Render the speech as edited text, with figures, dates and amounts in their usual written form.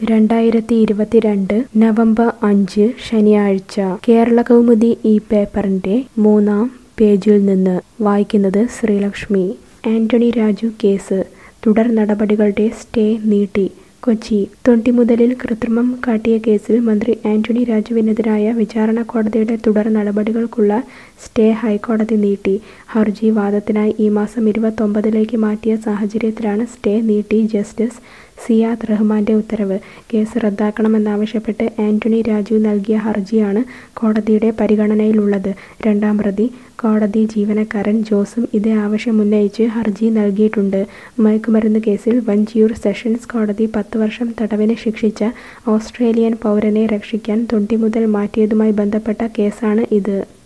2022 November 5 ശനിയാഴ്ച കേരളകൗമുദി ഈ പേപ്പറിന്റെ 3-ാം പേജിൽ നിന്ന് വായിക്കുന്നത് ശ്രീലക്ഷ്മി. ആന്റണി രാജു കേസ് തുടർ നടപടികളുടെ സ്റ്റേ നീട്ടി. കൊച്ചി തൊണ്ടിമുതലിൽ കൃത്രിമം കാട്ടിയ കേസിൽ മന്ത്രി ആന്റണി രാജുവിനെതിരായ വിചാരണ കോടതിയുടെ തുടർ നടപടികൾക്കുള്ള സ്റ്റേ ഹൈക്കോടതി നീട്ടി. ഹർജി വാദത്തിനായി ഈ മാസം 29ലേക്ക് മാറ്റിയ സാഹചര്യത്തിലാണ് സ്റ്റേ നീട്ടി ജസ്റ്റിസ് സിയാദ് റഹ്മാന്റെ ഉത്തരവ്. കേസ് റദ്ദാക്കണമെന്നാവശ്യപ്പെട്ട് ആന്റണി രാജു നൽകിയ ഹർജിയാണ് കോടതിയുടെ പരിഗണനയിലുള്ളത്. രണ്ടാം പ്രതി കോടതി ജീവനക്കാരൻ ജോസും ഇതേ ആവശ്യമുന്നയിച്ച് ഹർജി നൽകിയിട്ടുണ്ട്. മയക്കുമരുന്ന് കേസിൽ വഞ്ചിയൂർ സെഷൻസ് കോടതി 10 വർഷം തടവിന് ശിക്ഷിച്ച ഓസ്ട്രേലിയൻ പൗരനെ രക്ഷിക്കാൻ തൊണ്ടിമുതൽ മാറ്റിയതുമായി ബന്ധപ്പെട്ട കേസാണ് ഇത്.